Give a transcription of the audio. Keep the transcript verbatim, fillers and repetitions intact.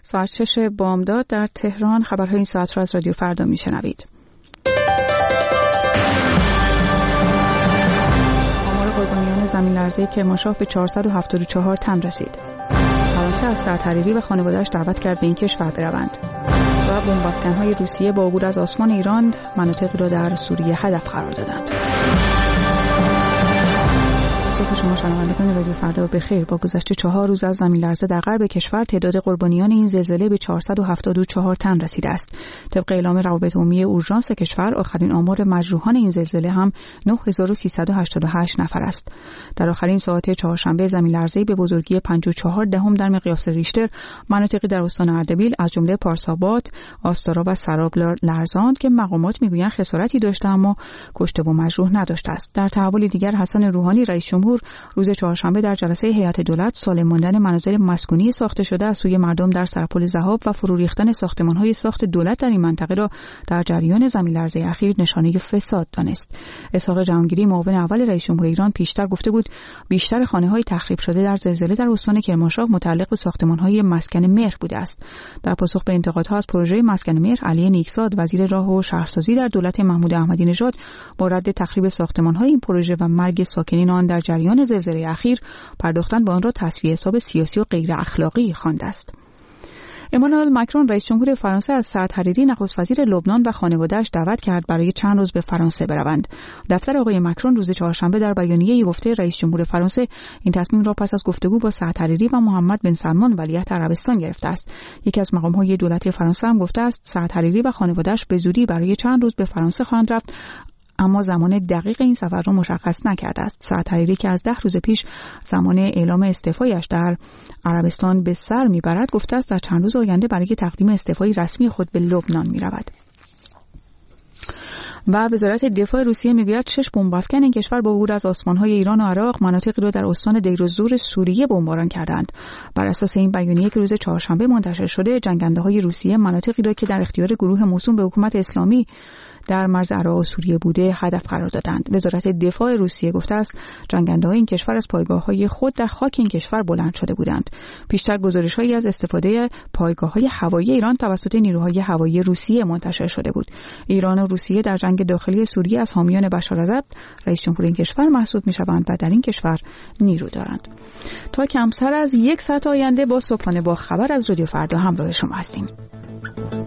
ساعت شش بامداد در تهران. خبرهای این ساعت را از رادیو فردا میشنوید. آمار قربانیان زمین لرزه کرمانشاه به چهارصد و هفتاد و چهار تن رسید. فرانسه از سعد حریری و خانواده‌اش دعوت کرد به این کشور بروند. و بمب‌افکن‌های روسیه با عبور از آسمان ایران مناطقی را در سوریه هدف قرار دادند. صبح شما شنوندگان رادیو فردا بخیر. با گذشت چهار روز از زمین لرزه در غرب کشور تعداد قربانیان این زلزله به چهارصد و هفتاد و چهار تن رسیده است. طبق اعلام روابط عمومی اورژانس کشور آخرین آمار مجروحان این زلزله هم نه هزار و سیصد و هشتاد و هشت نفر است. در آخرین ساعات چهارشنبه زمین لرزه به بزرگی پنج و چهار دهم در مقیاس ریشتر مناطقی در استان اردبیل از جمله پارساباد، آستارا و سراب لرزاند که مقامات میگویند خسارتی داشته اما کشته و مجروح نداشته است. در تحولی دیگر حسن روحانی رئیس جمهور روز چهارشنبه در جلسه هیئت دولت سالم ماندن منازل مسکونی ساخته شده از سوی مردم در سرپل ذهاب و فرو ریختن ساختمان‌های ساخت دولت در این منطقه را در جریان زمین لرزه اخیر نشانه فساد دانست. اسحاق جهانگیری معاون اول رئیس جمهور ایران پیشتر گفته بود بیشتر خانه‌های تخریب شده در زلزله در استان کرمانشاه متعلق به ساختمان‌های مسکن مهر بوده است. در پاسخ به انتقادها از پروژه مسکن مهر، علی نیکزاد وزیر راه و شهرسازی در دولت محمود احمدی نژاد با رد تخریب ساختمان‌های این پروژه و مرگ ساکنین آن در جریان زلزله اخیر پرداختن به آن را تصفیه حساب سیاسی و غیر اخلاقی خوانده است. امانوئل ماکرون رئیس جمهور فرانسه از سعد حریری نخست وزیر لبنان و خانواده‌اش دعوت کرد برای چند روز به فرانسه بروند. دفتر آقای ماکرون روز چهارشنبه در بیانیه‌ای گفته رئیس جمهور فرانسه این تصمیم را پس از گفتگو با سعد حریری و محمد بن سلمان ولیعهد عربستان گرفته است. یکی از مقام‌های دولتی فرانسه هم گفته است سعد حریری و خانواده‌اش به زودی برای چند روز به فرانسه خواهند رفت، اما زمان دقیق این سفر را مشخص نکرده است. سعد حریری که از ده روز پیش زمان اعلام استعفایش در عربستان به سر میبرد گفته است در چند روز آینده برای تقدیم استعفای رسمی خود به لبنان میرود. و وزارت دفاع روسیه میگوید شش بمب‌افکن این کشور با عبور از آسمان‌های ایران و عراق مناطقی را در استان دیرالزور سوریه بمباران کردند. بر اساس این بیانیه که روز چهارشنبه منتشر شده، جنگنده‌های روسیه مناطقی را که در اختیار گروه موسوم به حکومت اسلامی در مرز عراق و سوریه بوده هدف قرار دادند. وزارت دفاع روسیه گفته است جنگنده‌های این کشور از پایگاه‌های خود در خاک این کشور بلند شده بودند. پیشتر گزارش‌هایی از استفاده پایگاه‌های هوایی ایران توسط نیروهای هوایی روسیه منتشر شده بود. ایران و روسیه در جنگ داخلی سوریه از حامیان بشار الاسد رئیس جمهور این کشور محسوب می‌شوند و در این کشور نیرو دارند. تا کمتر از یک ساعت آینده با صبحانه با خبر از رادیو فردا همراه شما هستیم.